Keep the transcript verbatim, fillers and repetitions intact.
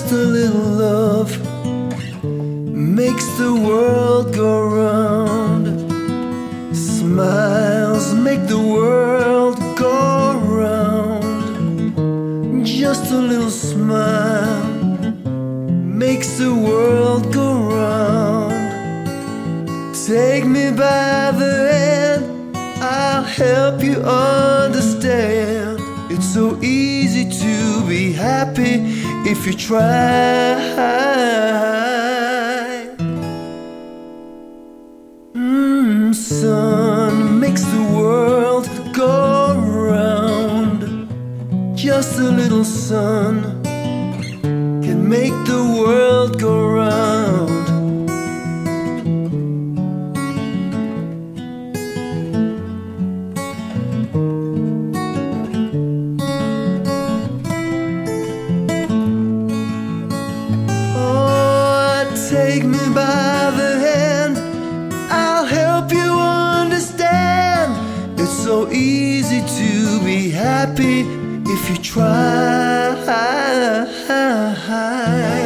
Just a little love makes the world go round. Smiles make the world go round. Just a little smile makes the world go round. Take me by the hand, I'll help you understand. It's so easy to be happy if you try. Mm, sun makes the world go round. Just a little sun can make the world go round. Take me by the hand, I'll help you understand. It's so easy to be happy if you try.